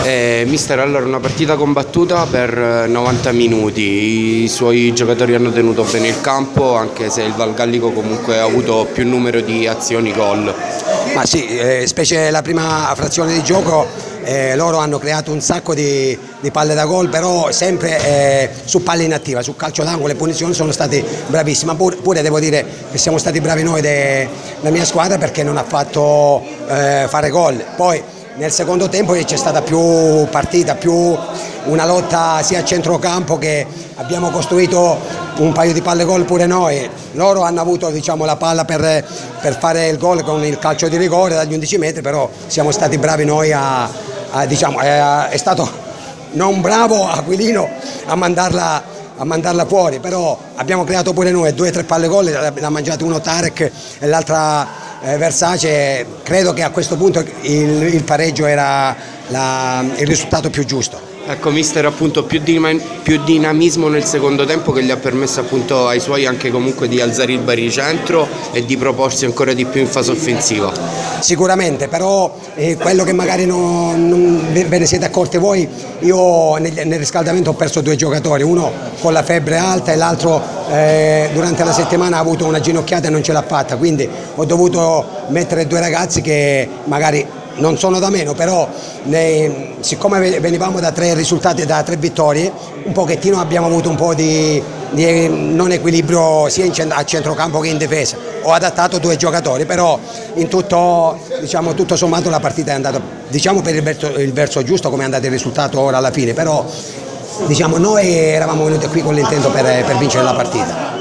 Mister, allora una partita combattuta per 90 minuti, i suoi giocatori hanno tenuto bene il campo anche se il Val Gallico comunque ha avuto più numero di azioni gol. Ma sì, specie la prima frazione di gioco loro hanno creato un sacco di palle da gol, però sempre su palle inattiva, su calcio d'angolo. Le punizioni sono state bravissime, pure devo dire che siamo stati bravi noi della mia squadra perché non ha fatto fare gol. Poi nel secondo tempo c'è stata più partita, più una lotta sia a centrocampo, che abbiamo costruito un paio di palle gol pure noi. Loro hanno avuto, diciamo, la palla per fare il gol con il calcio di rigore dagli 11 metri, però siamo stati bravi noi è stato non bravo Aquilino a mandarla fuori, però abbiamo creato pure noi 2 o 3 palle gol, l'ha mangiato uno Tarek e l'altra Versace. Credo che a questo punto il pareggio era il risultato più giusto. Ecco mister, appunto più dinamismo nel secondo tempo che gli ha permesso appunto ai suoi anche comunque di alzare il baricentro e di proporsi ancora di più in fase offensiva. Sicuramente, però quello che magari non ve ne siete accorti voi, io nel riscaldamento ho perso 2 giocatori, uno con la febbre alta e l'altro durante la settimana ha avuto una ginocchiata e non ce l'ha fatta, quindi ho dovuto mettere 2 ragazzi che magari non sono da meno, però siccome venivamo da 3 risultati, da 3 vittorie, un pochettino abbiamo avuto un po' di non equilibrio sia a centrocampo che in difesa. Ho adattato 2 giocatori, però in tutto, diciamo, tutto sommato la partita è andata, diciamo, per il verso giusto, come è andato il risultato ora alla fine, però diciamo, noi eravamo venuti qui con l'intento per vincere la partita.